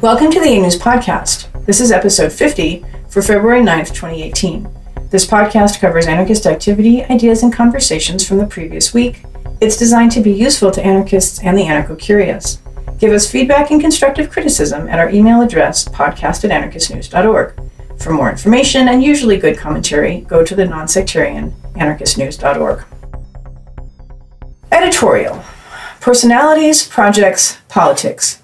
Welcome to the A-News Podcast. This is episode 50 for February 9th, 2018. This podcast covers anarchist activity, ideas, and conversations from the previous week. It's designed to be useful to anarchists and the anarcho-curious. Give us feedback and constructive criticism at our email address, podcast@anarchistnews.org. For more information and usually good commentary, go to the non-sectarian anarchistnews.org. Editorial. Personalities, projects, politics.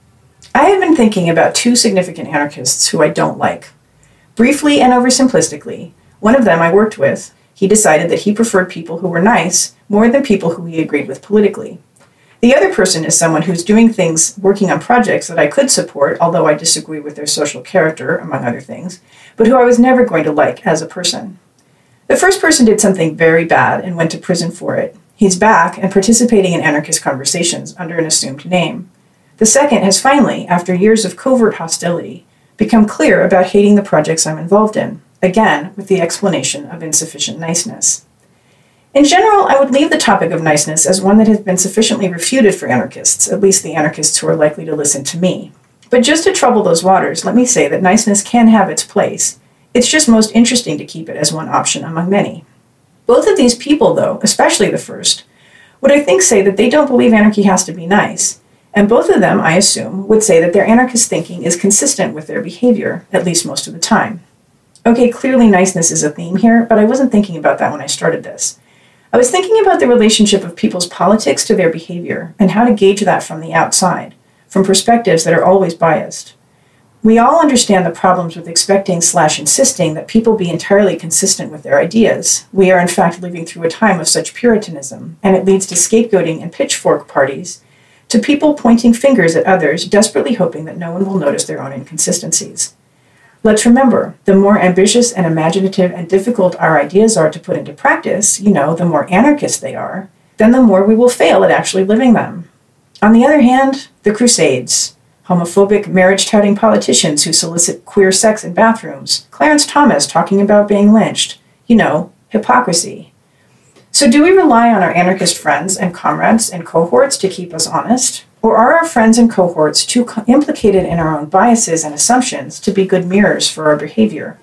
I have been thinking about two significant anarchists who I don't like. Briefly and oversimplistically, one of them I worked with, he decided that he preferred people who were nice more than people who he agreed with politically. The other person is someone who's doing things, working on projects that I could support, although I disagree with their social character, among other things, but who I was never going to like as a person. The first person did something very bad and went to prison for it. He's back and participating in anarchist conversations under an assumed name. The second has finally, after years of covert hostility, become clear about hating the projects I'm involved in, again with the explanation of insufficient niceness. In general, I would leave the topic of niceness as one that has been sufficiently refuted for anarchists, at least the anarchists who are likely to listen to me. But just to trouble those waters, let me say that niceness can have its place. It's just most interesting to keep it as one option among many. Both of these people, though, especially the first, would I think say that they don't believe anarchy has to be nice. And both of them, I assume, would say that their anarchist thinking is consistent with their behavior, at least most of the time. Okay, clearly niceness is a theme here, but I wasn't thinking about that when I started this. I was thinking about the relationship of people's politics to their behavior, and how to gauge that from the outside, from perspectives that are always biased. We all understand the problems with expecting/insisting that people be entirely consistent with their ideas. We are in fact living through a time of such puritanism, and it leads to scapegoating and pitchfork parties, to people pointing fingers at others, desperately hoping that no one will notice their own inconsistencies. Let's remember, the more ambitious and imaginative and difficult our ideas are to put into practice, the more anarchist they are, then the more we will fail at actually living them. On the other hand, the Crusades, homophobic, marriage-touting politicians who solicit queer sex in bathrooms, Clarence Thomas talking about being lynched, hypocrisy. So do we rely on our anarchist friends and comrades and cohorts to keep us honest? Or are our friends and cohorts too implicated in our own biases and assumptions to be good mirrors for our behavior?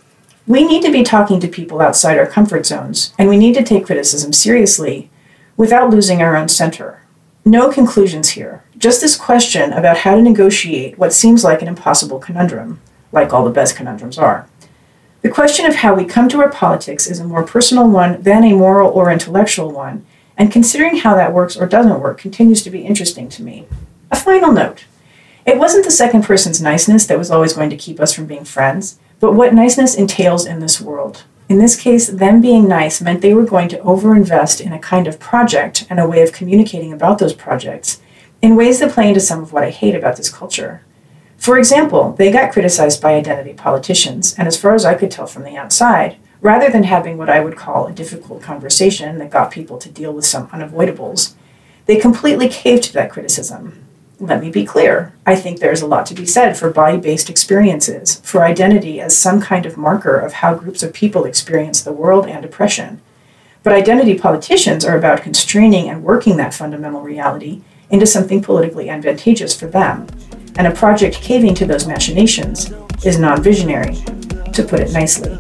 We need to be talking to people outside our comfort zones, and we need to take criticism seriously without losing our own center. No conclusions here, just this question about how to negotiate what seems like an impossible conundrum, like all the best conundrums are. The question of how we come to our politics is a more personal one than a moral or intellectual one, and considering how that works or doesn't work continues to be interesting to me. A final note. It wasn't the second person's niceness that was always going to keep us from being friends, but what niceness entails in this world. In this case, them being nice meant they were going to overinvest in a kind of project and a way of communicating about those projects in ways that play into some of what I hate about this culture. For example, they got criticized by identity politicians, and as far as I could tell from the outside, rather than having what I would call a difficult conversation that got people to deal with some unavoidables, they completely caved to that criticism. Let me be clear. I think there is a lot to be said for body-based experiences, for identity as some kind of marker of how groups of people experience the world and oppression. But identity politicians are about constraining and working that fundamental reality into something politically advantageous for them. And a project caving to those machinations is non-visionary, to put it nicely.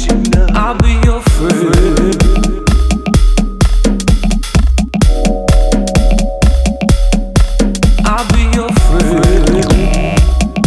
I'll be your friend. I'll be your friend.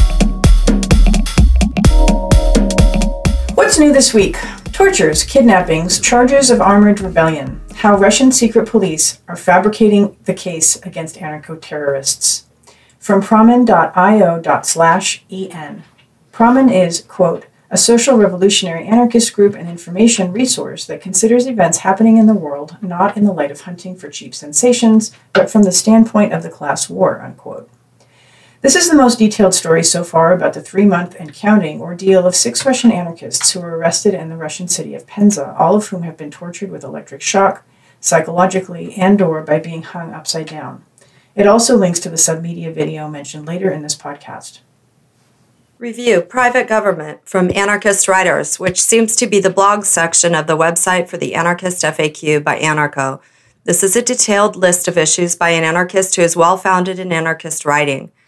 What's new this week? Tortures, kidnappings, charges of armored rebellion. How Russian secret police are fabricating the case against anarcho-terrorists. From pramen.io/en. Pramen is, quote, a social revolutionary anarchist group and information resource that considers events happening in the world not in the light of hunting for cheap sensations, but from the standpoint of the class war, unquote. This is the most detailed story so far about the 3-month and counting ordeal of 6 Russian anarchists who were arrested in the Russian city of Penza, all of whom have been tortured with electric shock, psychologically, and/or by being hung upside down. It also links to the Submedia video mentioned later in this podcast. Review Private Government from Anarchist Writers, which seems to be the blog section of the website for the Anarchist FAQ by Anarcho. This is a detailed list of issues by an anarchist who is well-founded in anarchist writing.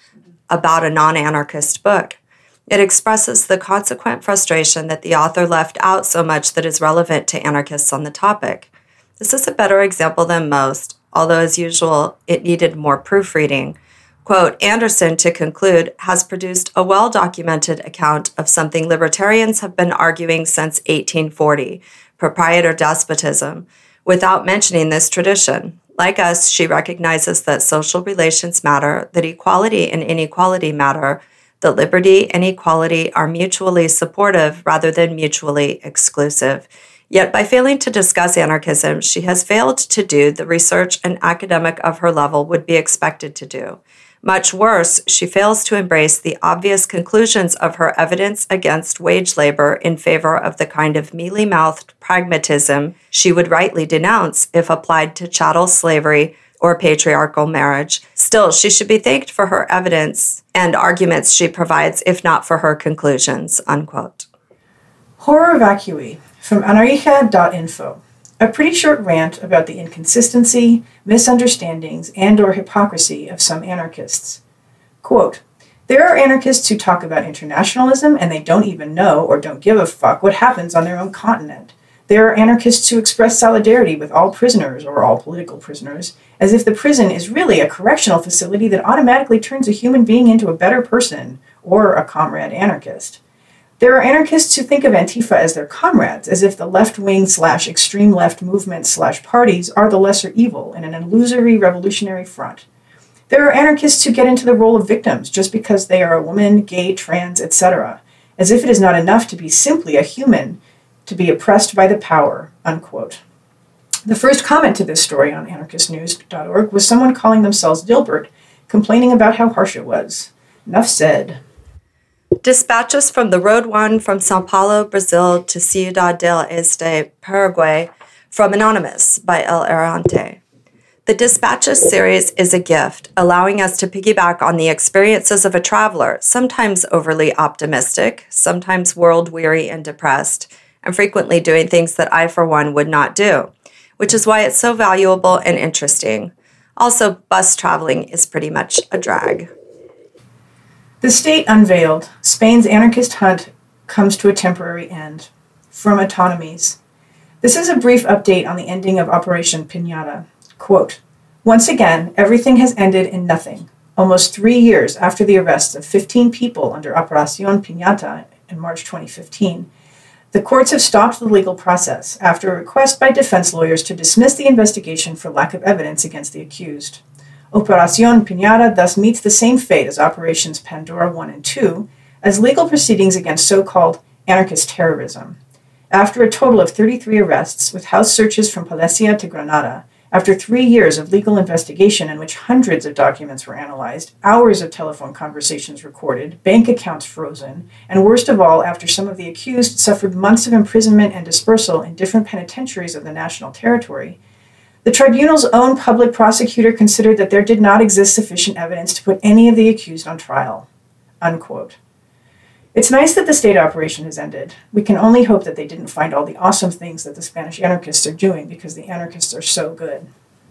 about a non-anarchist book. It expresses the consequent frustration that the author left out so much that is relevant to anarchists on the topic. This is a better example than most, although as usual, it needed more proofreading. Quote, Anderson, to conclude, has produced a well-documented account of something libertarians have been arguing since 1840, proprietor despotism, without mentioning this tradition. Like us, she recognizes that social relations matter, that equality and inequality matter, that liberty and equality are mutually supportive rather than mutually exclusive. Yet by failing to discuss anarchism, she has failed to do the research an academic of her level would be expected to do. Much worse, she fails to embrace the obvious conclusions of her evidence against wage labor in favor of the kind of mealy-mouthed pragmatism she would rightly denounce if applied to chattel slavery or patriarchal marriage. Still, she should be thanked for her evidence and arguments she provides, if not for her conclusions, unquote. Horror Vacui from anarcha.info. A pretty short rant about the inconsistency, misunderstandings, and/or hypocrisy of some anarchists. Quote, there are anarchists who talk about internationalism and they don't even know or don't give a fuck what happens on their own continent. There are anarchists who express solidarity with all prisoners or all political prisoners, as if the prison is really a correctional facility that automatically turns a human being into a better person or a comrade anarchist. There are anarchists who think of Antifa as their comrades, as if the left-wing/extreme left movements/parties are the lesser evil in an illusory revolutionary front. There are anarchists who get into the role of victims just because they are a woman, gay, trans, etc., as if it is not enough to be simply a human, to be oppressed by the power, unquote. The first comment to this story on anarchistnews.org was someone calling themselves Dilbert, complaining about how harsh it was. Enough said. Dispatches from the Road One from Sao Paulo, Brazil to Ciudad del Este, Paraguay, from Anonymous by El Errante. The Dispatches series is a gift, allowing us to piggyback on the experiences of a traveler, sometimes overly optimistic, sometimes world-weary and depressed, and frequently doing things that I, for one, would not do, which is why it's so valuable and interesting. Also, bus traveling is pretty much a drag. The state unveiled. Spain's anarchist hunt comes to a temporary end. From Autonomies. This is a brief update on the ending of Operation Piñata. Quote, once again, everything has ended in nothing. Almost 3 years after the arrests of 15 people under Operación Piñata in March 2015, the courts have stopped the legal process after a request by defense lawyers to dismiss the investigation for lack of evidence against the accused. Operación Piñata thus meets the same fate as Operations Pandora 1 and 2 as legal proceedings against so-called anarchist terrorism. After a total of 33 arrests, with house searches from Palencia to Granada, after 3 years of legal investigation in which hundreds of documents were analyzed, hours of telephone conversations recorded, bank accounts frozen, and worst of all, after some of the accused suffered months of imprisonment and dispersal in different penitentiaries of the national territory, the tribunal's own public prosecutor considered that there did not exist sufficient evidence to put any of the accused on trial. Unquote. It's nice that the state operation has ended. We can only hope that they didn't find all the awesome things that the Spanish anarchists are doing because the anarchists are so good.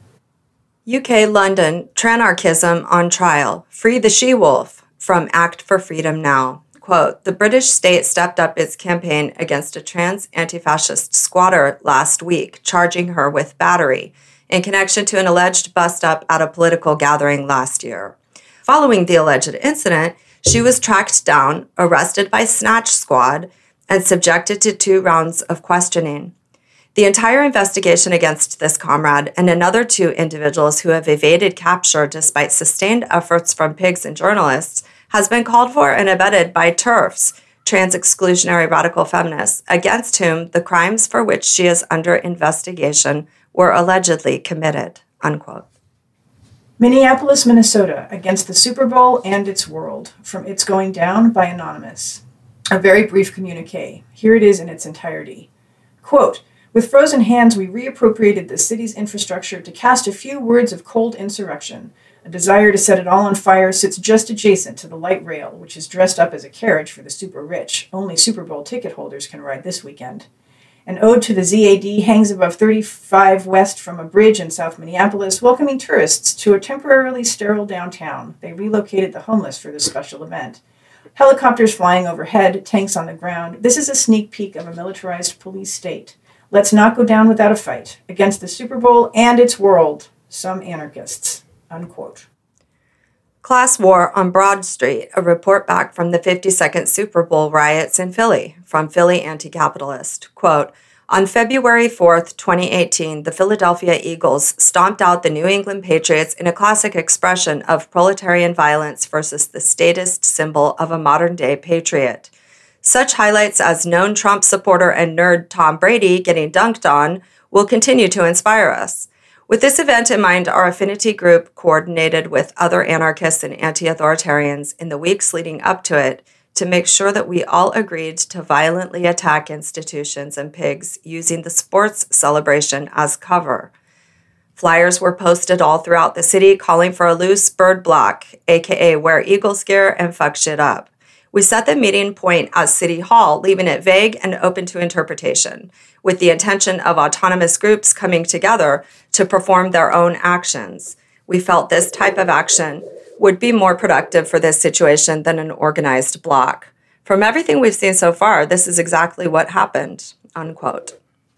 UK London, Tranarchism on trial. Free the she-wolf, from Act for Freedom Now. Quote, the British state stepped up its campaign against a trans anti-fascist squatter last week, charging her with battery in connection to an alleged bust-up at a political gathering last year. Following the alleged incident, she was tracked down, arrested by Snatch Squad, and subjected to 2 rounds of questioning. The entire investigation against this comrade and another 2 individuals who have evaded capture despite sustained efforts from pigs and journalists has been called for and abetted by TERFs, trans-exclusionary radical feminists, against whom the crimes for which she is under investigation were allegedly committed, unquote. Minneapolis, Minnesota, against the Super Bowl and its world, from It's Going Down by Anonymous. A very brief communique. Here it is in its entirety. Quote, with frozen hands, we reappropriated the city's infrastructure to cast a few words of cold insurrection. A desire to set it all on fire sits just adjacent to the light rail, which is dressed up as a carriage for the super rich. Only Super Bowl ticket holders can ride this weekend. An ode to the ZAD hangs above 35 West from a bridge in South Minneapolis, welcoming tourists to a temporarily sterile downtown. They relocated the homeless for this special event. Helicopters flying overhead, tanks on the ground. This is a sneak peek of a militarized police state. Let's not go down without a fight. Against the Super Bowl and its world, some anarchists. Unquote. Class War on Broad Street, a report back from the 52nd Super Bowl riots in Philly, from Philly Anti-Capitalist. Quote, on February 4th, 2018, the Philadelphia Eagles stomped out the New England Patriots in a classic expression of proletarian violence versus the statist symbol of a modern-day patriot. Such highlights as known Trump supporter and nerd Tom Brady getting dunked on will continue to inspire us. With this event in mind, our affinity group coordinated with other anarchists and anti-authoritarians in the weeks leading up to it to make sure that we all agreed to violently attack institutions and pigs using the sports celebration as cover. Flyers were posted all throughout the city calling for a loose bird block, aka wear Eagles gear and fuck shit up. We set the meeting point as City Hall, leaving it vague and open to interpretation, with the intention of autonomous groups coming together to perform their own actions. We felt this type of action would be more productive for this situation than an organized block. From everything we've seen so far, this is exactly what happened, unquote.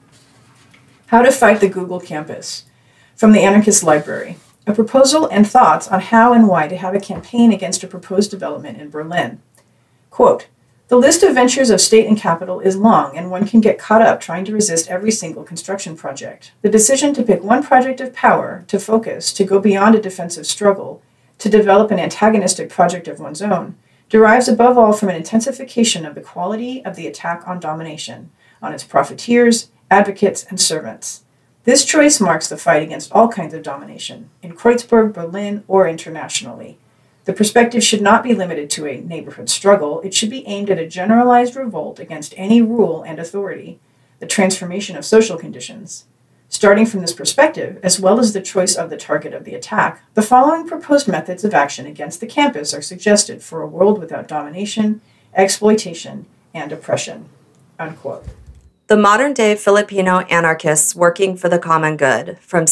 How to Fight the Google Campus, from the Anarchist Library. A proposal and thoughts on how and why to have a campaign against a proposed development in Berlin. Quote, the list of ventures of state and capital is long, and one can get caught up trying to resist every single construction project. The decision to pick one project of power, to focus, to go beyond a defensive struggle, to develop an antagonistic project of one's own, derives above all from an intensification of the quality of the attack on domination, on its profiteers, advocates, and servants. This choice marks the fight against all kinds of domination, in Kreuzberg, Berlin, or internationally. The perspective should not be limited to a neighborhood struggle. It should be aimed at a generalized revolt against any rule and authority, the transformation of social conditions. Starting from this perspective, as well as the choice of the target of the attack, the following proposed methods of action against the campus are suggested for a world without domination, exploitation, and oppression. Unquote. The modern-day Filipino anarchists working for the common good, from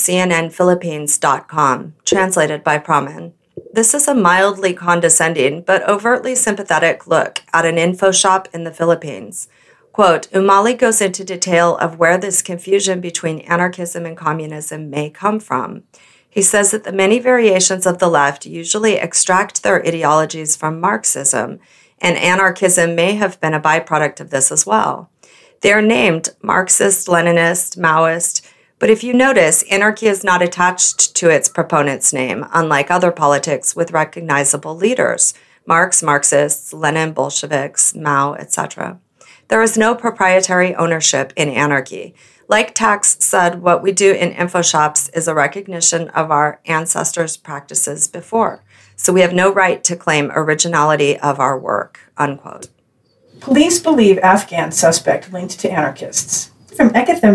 CNNPhilippines.com, translated by Praman. This is a mildly condescending but overtly sympathetic look at an info shop in the Philippines. Quote, Umali goes into detail of where this confusion between anarchism and communism may come from. He says that the many variations of the left usually extract their ideologies from Marxism, and anarchism may have been a byproduct of this as well. They are named Marxist, Leninist, Maoist, but if you notice, anarchy is not attached to its proponent's name, unlike other politics with recognizable leaders, Marx, Marxists, Lenin, Bolsheviks, Mao, etc. There is no proprietary ownership in anarchy. Like Tax said, what we do in info shops is a recognition of our ancestors' practices before, so we have no right to claim originality of our work, unquote. Police believe Afghan suspect linked to anarchists. From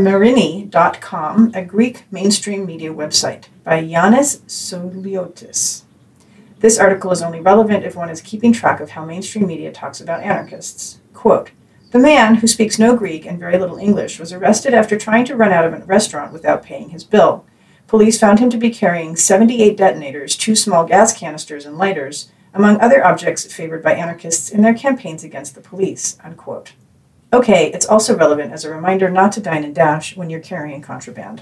ekathimerini.com, a Greek mainstream media website, by Yannis Soliotis. This article is only relevant if one is keeping track of how mainstream media talks about anarchists. Quote, the man, who speaks no Greek and very little English, was arrested after trying to run out of a restaurant without paying his bill. Police found him to be carrying 78 detonators, 2 small gas canisters, and lighters, among other objects favored by anarchists in their campaigns against the police, unquote. Okay, it's also relevant as a reminder not to dine and dash when you're carrying contraband.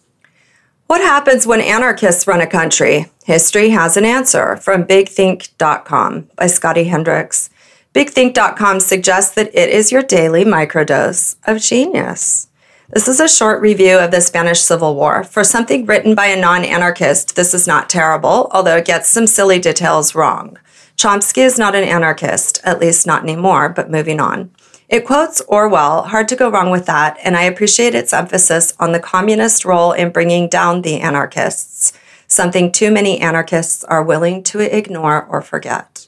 What happens when anarchists run a country? History has an answer, from BigThink.com by Scotty Hendricks. BigThink.com suggests that it is your daily microdose of genius. This is a short review of the Spanish Civil War. For something written by a non-anarchist, this is not terrible, although it gets some silly details wrong. Chomsky is not an anarchist, at least not anymore, but moving on. It quotes Orwell, hard to go wrong with that, and I appreciate its emphasis on the communist role in bringing down the anarchists, something too many anarchists are willing to ignore or forget.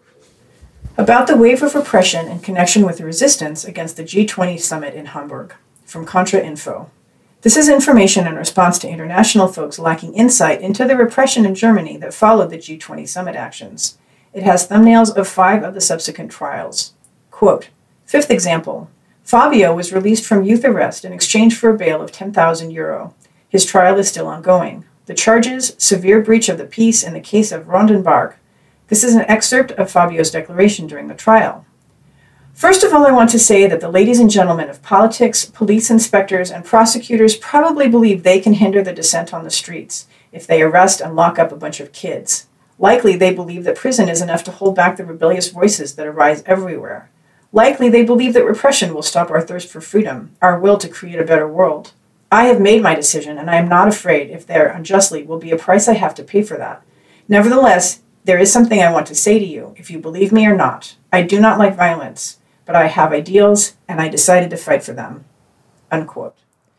About the wave of repression in connection with the resistance against the G20 summit in Hamburg, from Contra Info. This is information in response to international folks lacking insight into the repression in Germany that followed the G20 summit actions. It has thumbnails of 5 of the subsequent trials. Quote, 5th example, Fabio was released from youth arrest in exchange for a bail of €10,000. His trial is still ongoing. The charges: severe breach of the peace in the case of Rondenbach. This is an excerpt of Fabio's declaration during the trial. First of all, I want to say that the ladies and gentlemen of politics, police inspectors, and prosecutors probably believe they can hinder the dissent on the streets if they arrest and lock up a bunch of kids. Likely, they believe that prison is enough to hold back the rebellious voices that arise everywhere. Likely, they believe that repression will stop our thirst for freedom, our will to create a better world. I have made my decision, and I am not afraid if there unjustly will be a price I have to pay for that. Nevertheless, there is something I want to say to you, if you believe me or not. I do not like violence, but I have ideals, and I decided to fight for them." Unquote.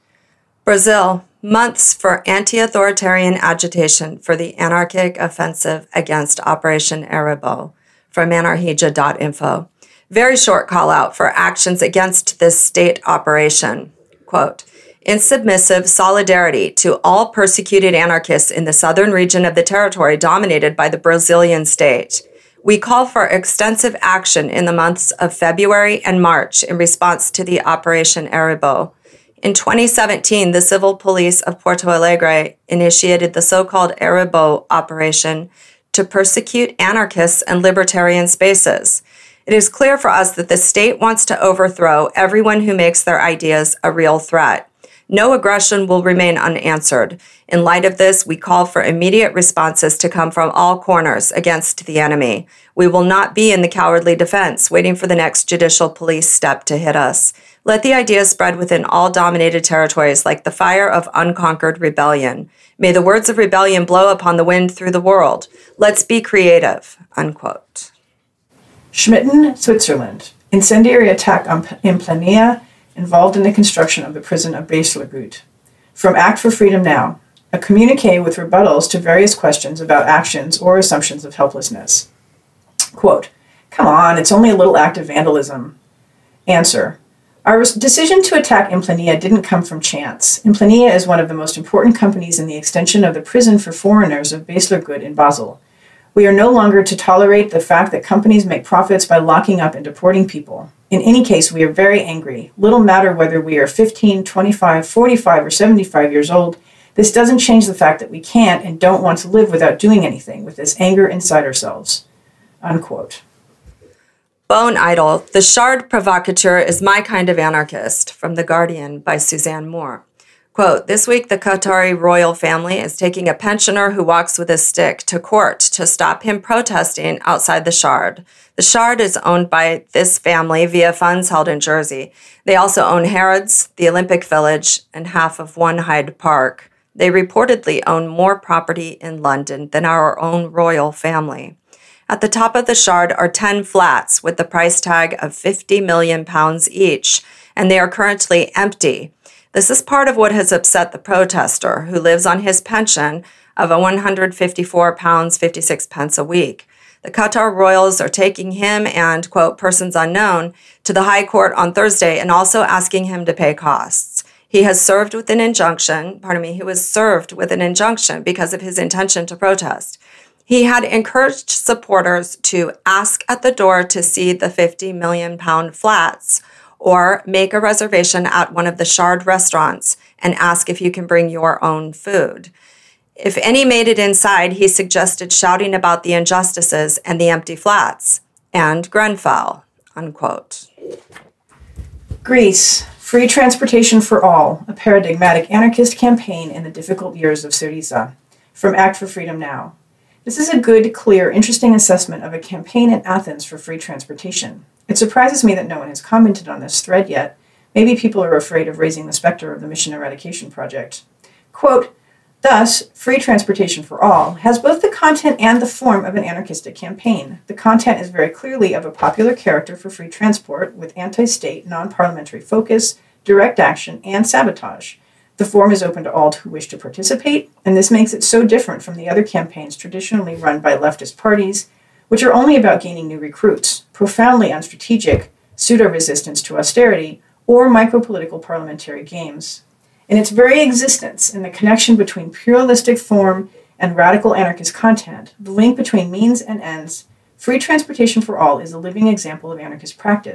Brazil, months for anti-authoritarian agitation for the anarchic offensive against Operation Arabo, from anarhija.info. Very short call out for actions against this state operation. Quote, "In submissive solidarity to all persecuted anarchists in the southern region of the territory dominated by the Brazilian state, we call for extensive action in the months of February and March in response to the Operation Arabo. In 2017, the civil police of Porto Alegre initiated the so-called Arabo operation to persecute anarchists and libertarian spaces. It is clear for us that the state wants to overthrow everyone who makes their ideas a real threat. No aggression will remain unanswered. In light of this, we call for immediate responses to come from all corners against the enemy. We will not be in the cowardly defense, waiting for the next judicial police step to hit us. Let the idea spread within all dominated territories like the fire of unconquered rebellion. May the words of rebellion blow upon the wind through the world. Let's be creative." Unquote. Schmitten, Switzerland. Incendiary attack in Plania involved in the construction of the prison of Baslergut. From Act for Freedom Now, a communique with rebuttals to various questions about actions or assumptions of helplessness. Quote, "Come on, it's only a little act of vandalism." Answer, our decision to attack Implania didn't come from chance. Implania is one of the most important companies in the extension of the prison for foreigners of Baslergut in Basel. We are no longer to tolerate the fact that companies make profits by locking up and deporting people. In any case, we are very angry. Little matter whether we are 15, 25, 45, or 75 years old. This doesn't change the fact that we can't and don't want to live without doing anything with this anger inside ourselves." Unquote. Bone Idol, the Shard Provocateur is my kind of anarchist, from The Guardian by Suzanne Moore. Quote, "This week the Qatari royal family is taking a pensioner who walks with a stick to court to stop him protesting outside the Shard. The Shard is owned by this family via funds held in Jersey. They also own Harrods, the Olympic Village, and half of One Hyde Park. They reportedly own more property in London than our own royal family. At the top of the Shard are 10 flats with the price tag of £50 million each, and they are currently empty. This is part of what has upset the protester, who lives on his pension of £154.56 a week. The Qatar royals are taking him and, quote, persons unknown to the High Court on Thursday and also asking him to pay costs. He was served with an injunction because of his intention to protest. He had encouraged supporters to ask at the door to see the £50 million flats or make a reservation at one of the Shard restaurants and ask if you can bring your own food. If any made it inside, he suggested shouting about the injustices and the empty flats and Grenfell," unquote. Greece, free transportation for all, a paradigmatic anarchist campaign in the difficult years of Syriza, from Act for Freedom Now. This is a good, clear, interesting assessment of a campaign in Athens for free transportation. It surprises me that no one has commented on this thread yet. Maybe people are afraid of raising the specter of the Mission Eradication Project. Quote, "Thus, free transportation for all has both the content and the form of an anarchistic campaign. The content is very clearly of a popular character for free transport with anti-state, non-parliamentary focus, direct action, and sabotage. The form is open to all who wish to participate, and this makes it so different from the other campaigns traditionally run by leftist parties, which are only about gaining new recruits, profoundly unstrategic, pseudo-resistance to austerity, or micro-political parliamentary games. In its very existence, in the connection between pluralistic form and radical anarchist content, the link between means and ends, free transportation for all is a living example of anarchist practice,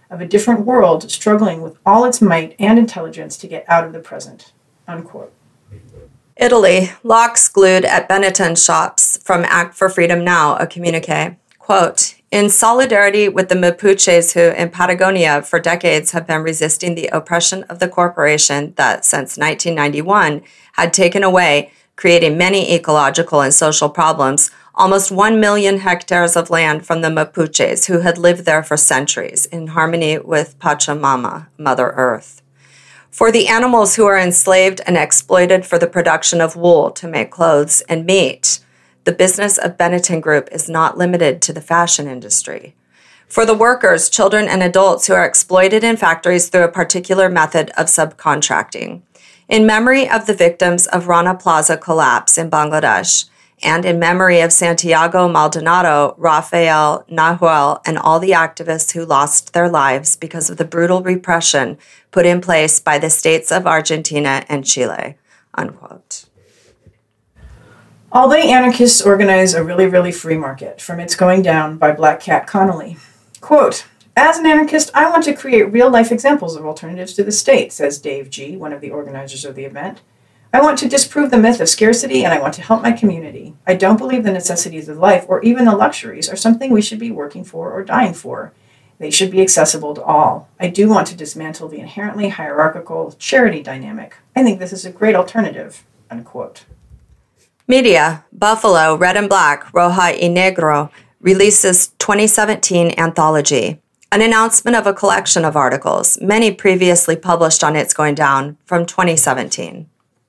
of a different world struggling with all its might and intelligence to get out of the present, unquote. Italy, locks glued at Benetton shops from Act for Freedom Now, a communique. Quote, in solidarity with the Mapuches who in Patagonia for decades have been resisting the oppression of the corporation that since 1991 had taken away, creating many ecological and social problems, almost 1 million hectares of land from the Mapuches who had lived there for centuries in harmony with Pachamama, Mother Earth. For the animals who are enslaved and exploited for the production of wool to make clothes and meat, the business of Benetton Group is not limited to the fashion industry. For the workers, children, and adults who are exploited in factories through a particular method of subcontracting. In memory of the victims of Rana Plaza collapse in Bangladesh, and in memory of Santiago Maldonado, Rafael Nahuel, and all the activists who lost their lives because of the brutal repression put in place by the states of Argentina and Chile, unquote. Albany anarchists organize a really, really free market, from It's Going Down by Black Cat Connolly. Quote, as an anarchist, I want to create real-life examples of alternatives to the state, says Dave G., one of the organizers of the event. I want to disprove the myth of scarcity, and I want to help my community. I don't believe the necessities of life, or even the luxuries, are something we should be working for or dying for. They should be accessible to all. I do want to dismantle the inherently hierarchical charity dynamic. I think this is a great alternative, unquote. Media, Buffalo, Red and Black, Roja y Negro, releases 2017 anthology, an announcement of a collection of articles, many previously published on It's Going Down, from 2017.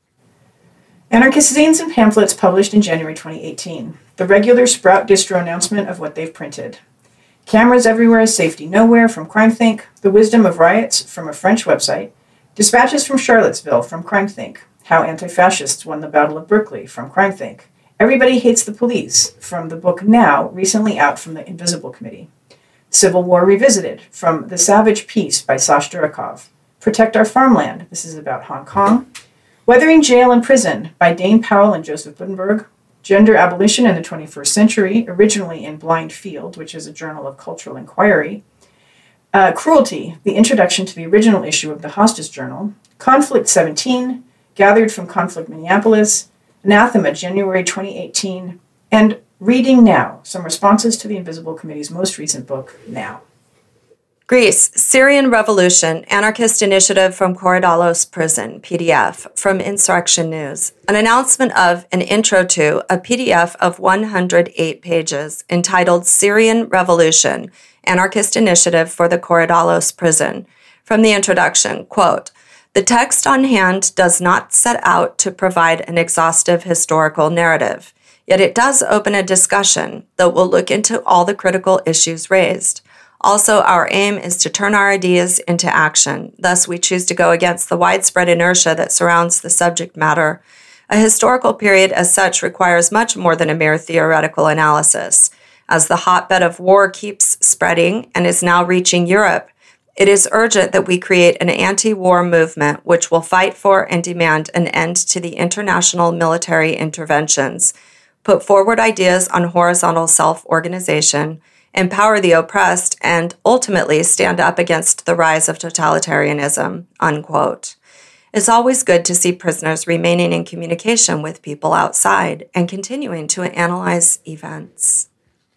Anarchist zines and pamphlets published in January 2018. The regular Sprout Distro announcement of what they've printed. Cameras Everywhere, Safety Nowhere from CrimethInc. The Wisdom of Riots from a French website. Dispatches from Charlottesville from CrimethInc. How Anti-Fascists Won the Battle of Berkeley from CrimethInc. Everybody Hates the Police from the book Now, recently out from the Invisible Committee. Civil War Revisited from The Savage Peace by Sash Durakov. Protect Our Farmland, this is about Hong Kong. Weathering Jail and Prison by Dane Powell and Joseph Buddenberg. Gender Abolition in the 21st Century, originally in Blind Field, which is a journal of cultural inquiry. Cruelty, the introduction to the original issue of the Hostas Journal. Conflict 17, gathered from Conflict Minneapolis. Anathema, January 2018. And Reading Now, some responses to the Invisible Committee's most recent book, Now. Greece, Syrian Revolution, Anarchist Initiative from Korydallos Prison, PDF, from Insurrection News. An announcement of an intro to a PDF of 108 pages entitled Syrian Revolution, Anarchist Initiative for the Korydallos Prison. From the introduction, quote, the text on hand does not set out to provide an exhaustive historical narrative, yet it does open a discussion that will look into all the critical issues raised. Also, our aim is to turn our ideas into action. Thus, we choose to go against the widespread inertia that surrounds the subject matter. A historical period as such requires much more than a mere theoretical analysis. As the hotbed of war keeps spreading and is now reaching Europe, it is urgent that we create an anti-war movement which will fight for and demand an end to the international military interventions, put forward ideas on horizontal self-organization, empower the oppressed, and ultimately stand up against the rise of totalitarianism, unquote. It's always good to see prisoners remaining in communication with people outside and continuing to analyze events.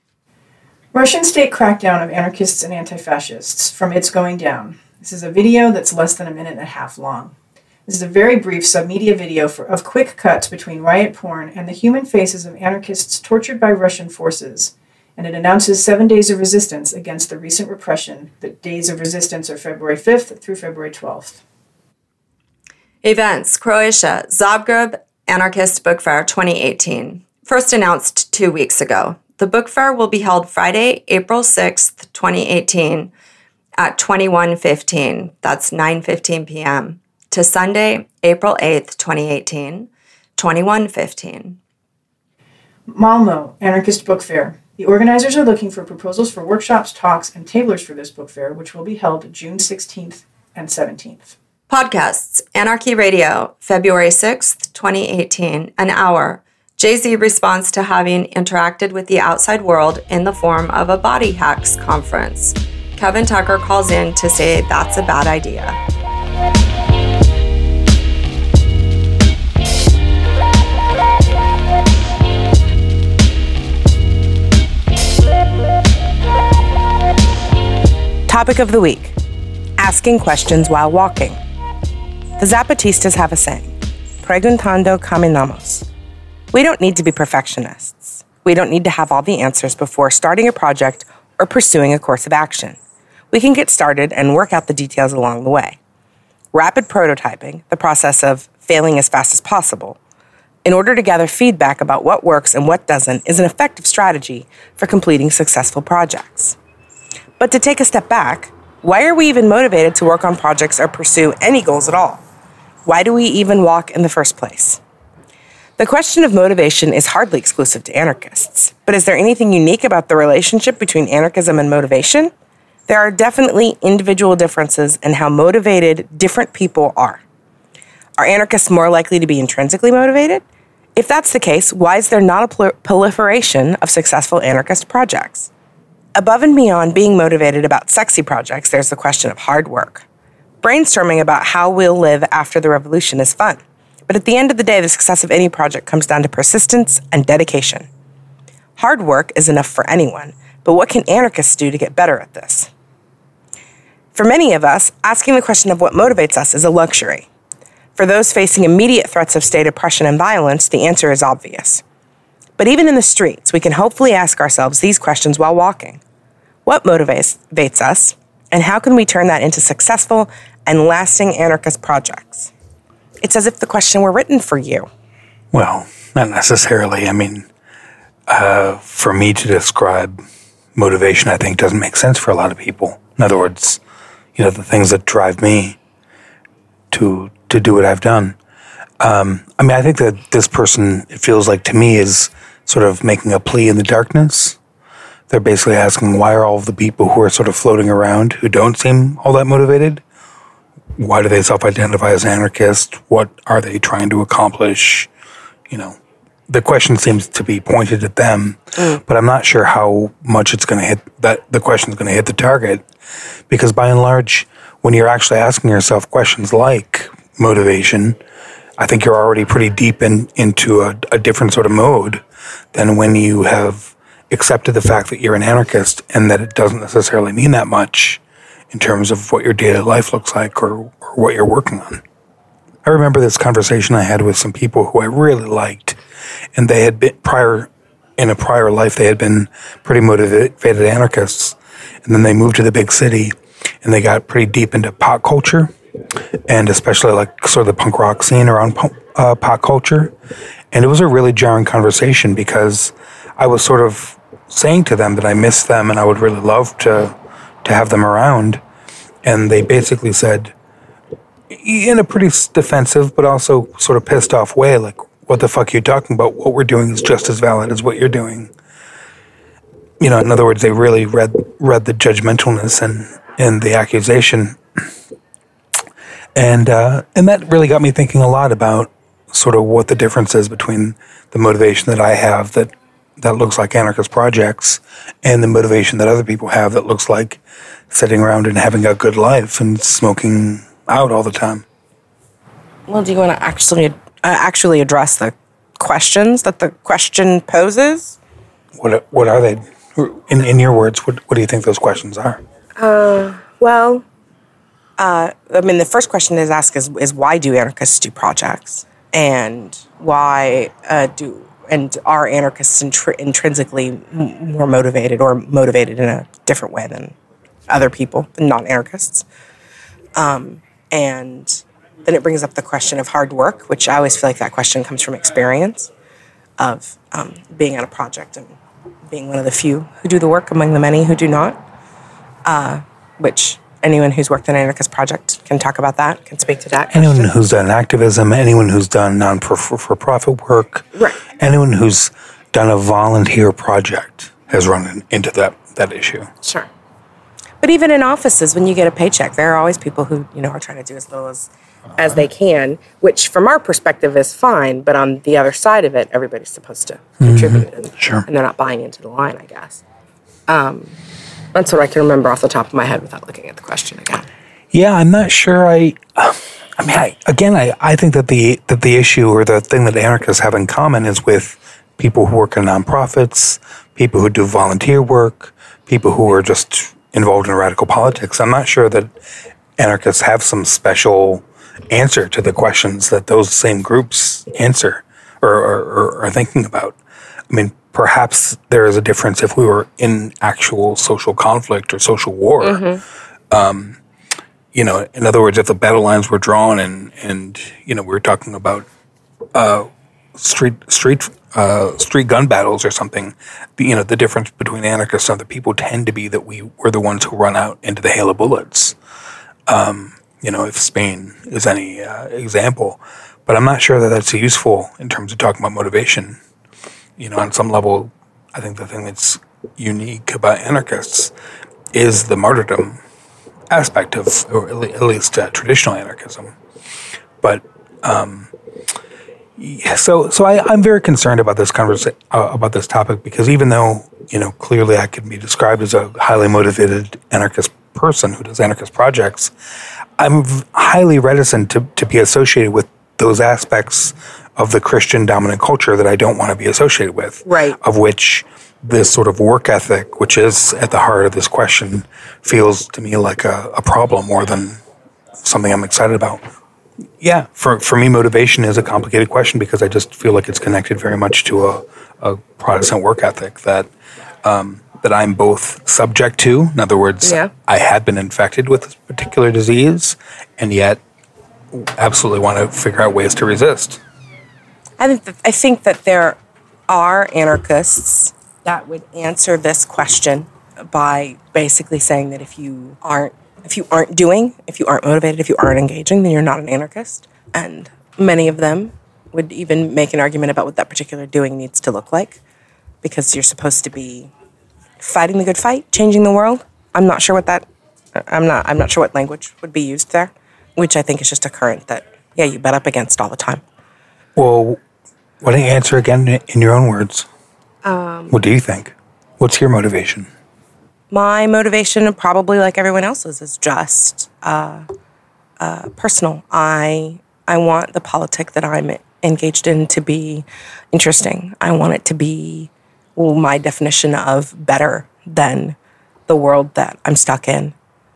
Russian state crackdown of anarchists and anti-fascists, from It's Going Down. This is a video that's less than a minute and a half long. This is a very brief submedia video of quick cuts between riot porn and the human faces of anarchists tortured by Russian forces, and it announces 7 days of resistance against the recent repression. The days of resistance are February 5th through February 12th. Events, Croatia, Zagreb Anarchist Book Fair 2018. First announced 2 weeks ago. The book fair will be held Friday, April 6th, 2018 at 21:15. That's 9:15 p.m. to Sunday, April 8th, 2018, 21:15. Malmo Anarchist Book Fair. The organizers are looking for proposals for workshops, talks, and tablers for this book fair, which will be held June 16th and 17th. Podcasts, Anarchy Radio, February 6th, 2018, an hour. Jay-Z responds to having interacted with the outside world in the form of a Body Hacks conference. Kevin Tucker calls in to say that's a bad idea. Topic of the week: asking questions while walking. The Zapatistas have a saying, preguntando caminamos. We don't need to be perfectionists. We don't need to have all the answers before starting a project or pursuing a course of action. We can get started and work out the details along the way. Rapid prototyping, the process of failing as fast as possible, in order to gather feedback about what works and what doesn't, is an effective strategy for completing successful projects. But to take a step back, why are we even motivated to work on projects or pursue any goals at all? Why do we even walk in the first place? The question of motivation is hardly exclusive to anarchists, but is there anything unique about the relationship between anarchism and motivation? There are definitely individual differences in how motivated different people are. Are anarchists more likely to be intrinsically motivated? If that's the case, why is there not a proliferation of successful anarchist projects? Above and beyond being motivated about sexy projects, there's the question of hard work. Brainstorming about how we'll live after the revolution is fun, but at the end of the day, the success of any project comes down to persistence and dedication. Hard work is enough for anyone, but what can anarchists do to get better at this? For many of us, asking the question of what motivates us is a luxury. For those facing immediate threats of state oppression and violence, the answer is obvious. But even in the streets, we can hopefully ask ourselves these questions while walking. What motivates us, and how can we turn that into successful and lasting anarchist projects? It's as if the question were written for you. Well, not necessarily. I mean, for me to describe motivation, I think, doesn't make sense for a lot of people. In other words, the things that drive me to do what I've done. I think that this person, it feels like to me, is sort of making a plea in the darkness. They're basically asking, why are all of the people who are sort of floating around who don't seem all that motivated? Why do they self-identify as anarchists? What are they trying to accomplish? The question seems to be pointed at them, but I'm not sure how much it's going to hit, that the question's going to hit the target, because by and large, when you're actually asking yourself questions like motivation, I think you're already pretty deep into a different sort of mode than when you have accepted the fact that you're an anarchist and that it doesn't necessarily mean that much in terms of what your daily life looks like or what you're working on. I remember this conversation I had with some people who I really liked, and they had been in a prior life, they had been pretty motivated anarchists, and then they moved to the big city, and they got pretty deep into pot culture, and especially like sort of the punk rock scene around pot culture, and it was a really jarring conversation because I was sort of saying to them that I miss them and I would really love to have them around, and they basically said, in a pretty defensive but also sort of pissed off way, like, what the fuck are you talking about? What we're doing is just as valid as what you're doing. In other words, they really read the judgmentalness and the accusation. And that really got me thinking a lot about sort of what the difference is between the motivation that I have that looks like anarchist projects and the motivation that other people have that looks like sitting around and having a good life and smoking out all the time. Well, do you want to actually address the questions that the question poses? What are they? In your words, what do you think those questions are? The first question is asked is why do anarchists do projects, and why are anarchists intrinsically more motivated or motivated in a different way than other people, non-anarchists? And then it brings up the question of hard work, which I always feel like that question comes from experience of being on a project and being one of the few who do the work among the many who do not, which anyone who's worked on an anarchist project can talk about that, can speak to that. Anyone who's done activism, anyone who's done non-for-profit work, right. Anyone who's done a volunteer project has run into that issue. Sure. But even in offices, when you get a paycheck, there are always people who, are trying to do as little as they can, which from our perspective is fine, but on the other side of it, everybody's supposed to contribute. And, Sure. And they're not buying into the line, I guess. That's what I can remember off the top of my head without looking at the question again. Yeah, I'm not sure. I think that the issue or the thing that anarchists have in common is with people who work in nonprofits, people who do volunteer work, people who are just involved in radical politics. I'm not sure that anarchists have some special answer to the questions that those same groups answer or are thinking about. I mean, perhaps there is a difference if we were in actual social conflict or social war. Mm-hmm. In other words, if the battle lines were drawn and we were talking about street gun battles or something, the difference between anarchists and other people tend to be that we're the ones who run out into the hail of bullets. If Spain is any example. But I'm not sure that that's useful in terms of talking about motivation. On some level, I think the thing that's unique about anarchists is the martyrdom aspect of, or at least traditional anarchism. But so I'm very concerned about this about this topic, because even though clearly I could be described as a highly motivated anarchist person who does anarchist projects, I'm highly reticent to be associated with those aspects of the Christian dominant culture that I don't want to be associated with. Right. Of which this sort of work ethic, which is at the heart of this question, feels to me like a problem more than something I'm excited about. Yeah, for me, motivation is a complicated question because I just feel like it's connected very much to a Protestant work ethic that I'm both subject to. In other words, I had been infected with this particular disease, and yet absolutely want to figure out ways to resist. I think that there are anarchists that would answer this question by basically saying that if you aren't motivated, if you aren't engaging, then you're not an anarchist. And many of them would even make an argument about what that particular doing needs to look like, because you're supposed to be fighting the good fight, changing the world. I'm not sure what language would be used there, which I think is just a current that you butt up against all the time. Well, why don't you answer again in your own words? What do you think? What's your motivation? My motivation, probably like everyone else's, is just personal. I want the politic that I'm engaged in to be interesting. I want it to be my definition of better than the world that I'm stuck in.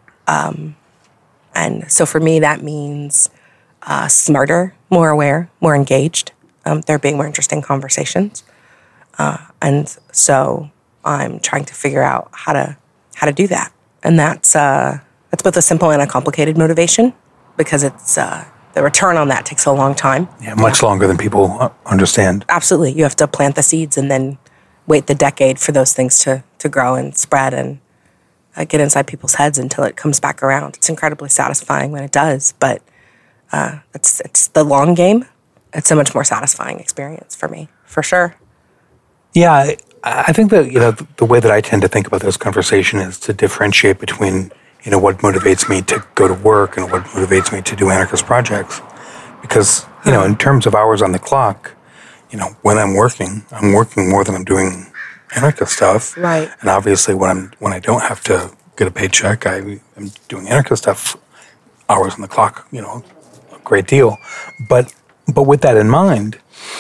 And so for me, that means smarter, more aware, more engaged. There being more interesting conversations. And so I'm trying to figure out how to do that. And that's both a simple and a complicated motivation, because it's the return on that takes a long time. Yeah, much longer than people understand. Absolutely. You have to plant the seeds and then wait the decade for those things to grow and spread and get inside people's heads until it comes back around. It's incredibly satisfying when it does, but it's the long game. It's a much more satisfying experience for me, for sure. Yeah, I think that, the way that I tend to think about this conversation is to differentiate between, what motivates me to go to work and what motivates me to do anarchist projects. Because, in terms of hours on the clock, when I'm working more than I'm doing anarchist stuff. Right. And obviously when I don't have to get a paycheck, I'm doing anarchist stuff, hours on the clock, a great deal. But with that in mind,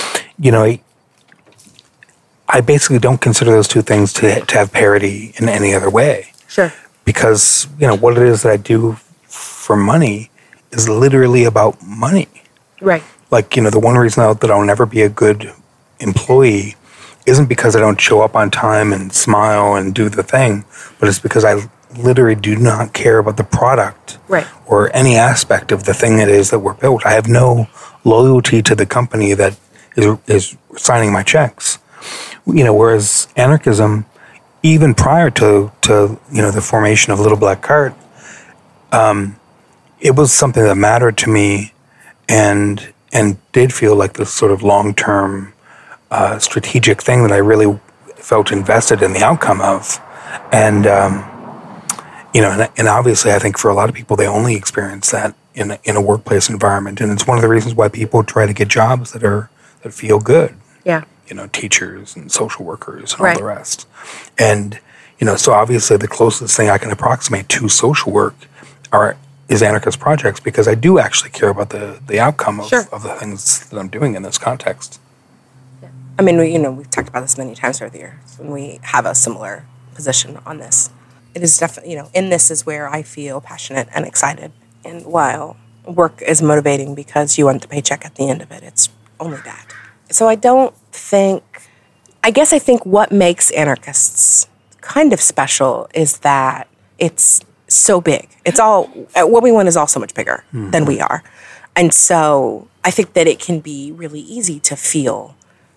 I basically don't consider those two things to have parity in any other way. Sure. Because, what it is that I do for money is literally about money. Right. Like, the one reason that I'll never be a good employee isn't because I don't show up on time and smile and do the thing, but it's because I literally do not care about the product. Right. Or any aspect of the thing it is that we're built. I have no loyalty to the company that is signing my checks. Whereas anarchism, even prior to the formation of Little Black Cart, it was something that mattered to me and did feel like this sort of long-term strategic thing that I really felt invested in the outcome of. And and obviously I think for a lot of people, they only experience that in a workplace environment. And it's one of the reasons why people try to get jobs that feel good. Yeah. Teachers and social workers and all the rest. And, So obviously the closest thing I can approximate to social work is anarchist projects, because I do actually care about the outcome of the things that I'm doing in this context. I mean, we've talked about this many times over the years when we have a similar position on this. It is definitely, in this is where I feel passionate and excited. And while work is motivating because you want the paycheck at the end of it, it's only that. So I think what makes anarchists kind of special is that it's so big. It's all, what we want is all so much bigger than we are. And so I think that it can be really easy to feel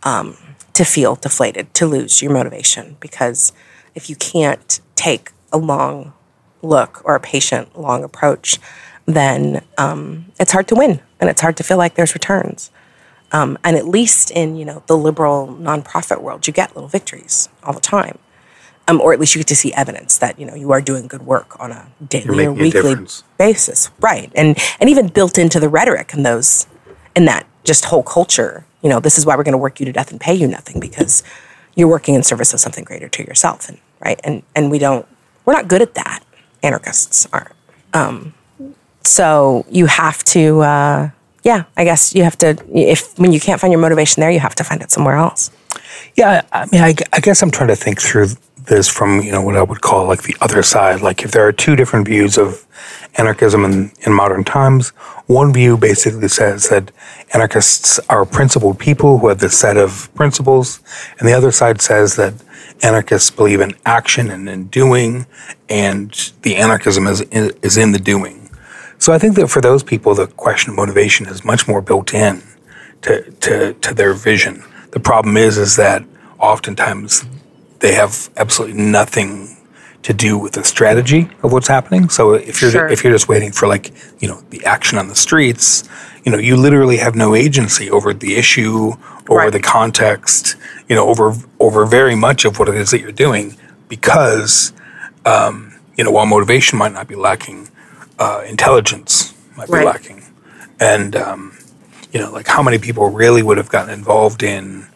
deflated, to lose your motivation, because if you can't take a long look or a patient, long approach, then it's hard to win, and it's hard to feel like there's returns. And at least in, the liberal nonprofit world, you get little victories all the time. Or at least you get to see evidence that, you are doing good work on a daily or weekly basis. Right. And even built into the rhetoric in that just whole culture, this is why we're going to work you to death and pay you nothing, because you're working in service of something greater to yourself. And right. And we're not good at that. Anarchists aren't. So you have to, I guess you have to, when you can't find your motivation there, you have to find it somewhere else. Yeah. I mean, I guess I'm trying to think through this from, what I would call like the other side. Like if there are two different views of anarchism in modern times, one view basically says that anarchists are principled people who have this set of principles, and the other side says that anarchists believe in action and in doing, and the anarchism is in the doing. So I think that for those people, the question of motivation is much more built in to their vision. The problem is that oftentimes they have absolutely nothing to do with the strategy of what's happening. So if you're just waiting for the action on the streets, you literally have no agency over the issue, over the context, over very much of what it is that you're doing, because while motivation might not be lacking, intelligence might be lacking. And how many people really would have gotten involved in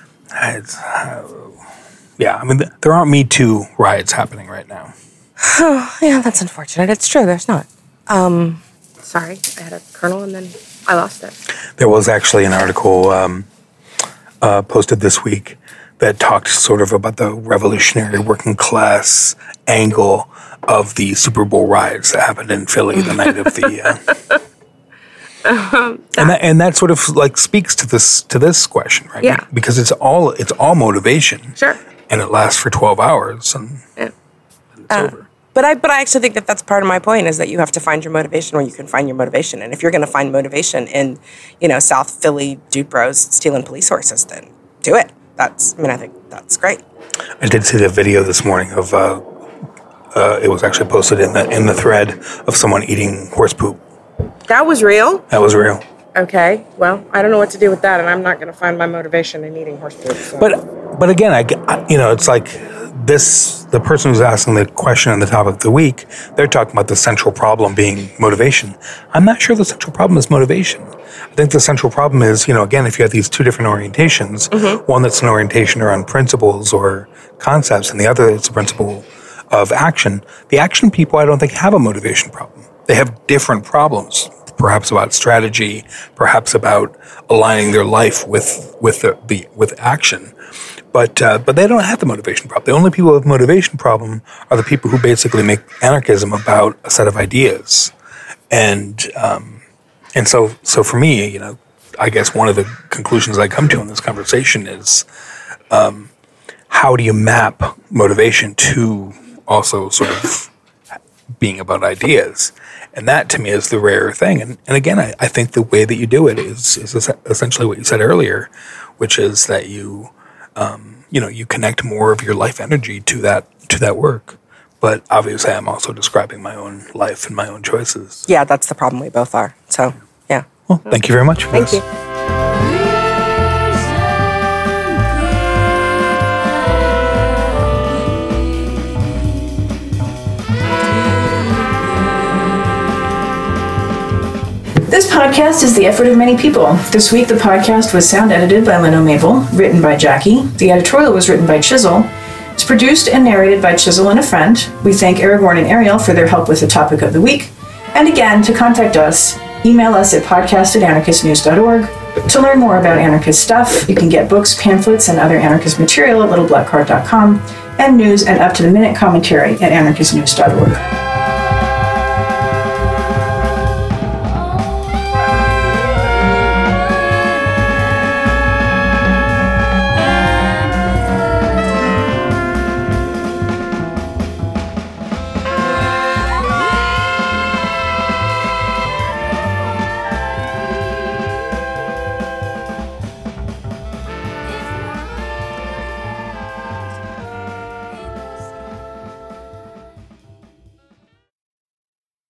there aren't Me Too riots happening right now. Yeah, that's unfortunate. It's true, there's not. Sorry, I had a kernel and then I lost it. There was actually an article posted this week that talked sort of about the revolutionary working class angle of the Super Bowl riots that happened in Philly the night of the... And that sort of speaks to this question, right? Yeah. Because it's all motivation. Sure. And it lasts for 12 hours and it's over. But I actually think that that's part of my point, is that you have to find your motivation where you can find your motivation. And if you're going to find motivation in, South Philly dude bros stealing police horses, then do it. I think that's great. I did see the video this morning of it was actually posted in the thread of someone eating horse poop. That was real? That was real. Okay. Well, I don't know what to do with that, and I'm not going to find my motivation in eating horse poop. So. But again, it's like this, the person who's asking the question on the topic of the week, they're talking about the central problem being motivation. I'm not sure the central problem is motivation. I think the central problem is, again, if you have these two different orientations, one that's an orientation around principles or concepts, and the other is a principle of action. The action people, I don't think, have a motivation problem. They have different problems, perhaps about strategy, perhaps about aligning their life with action. But they don't have the motivation problem. The only people with motivation problem are the people who basically make anarchism about a set of ideas. And so for me, I guess one of the conclusions I come to in this conversation is how do you map motivation to also sort of being about ideas? And that, to me, is the rare thing. And again, I think the way that you do it is essentially what you said earlier, which is that you connect more of your life energy to that work. But obviously, I'm also describing my own life and my own choices. Yeah, that's the problem. We both are. So, yeah. Well, thank you very much for this. Thank you. This podcast is the effort of many people. This week, the podcast was sound edited by Leno Mabel, written by Jackie. The editorial was written by Chisel. It's produced and narrated by Chisel and a friend. We thank Aragorn and Ariel for their help with the topic of the week. And again, to contact us, email us at podcast@anarchistnews.org. To learn more about anarchist stuff, you can get books, pamphlets, and other anarchist material at littleblackcard.com, and news and up-to-the-minute commentary at anarchistnews.org.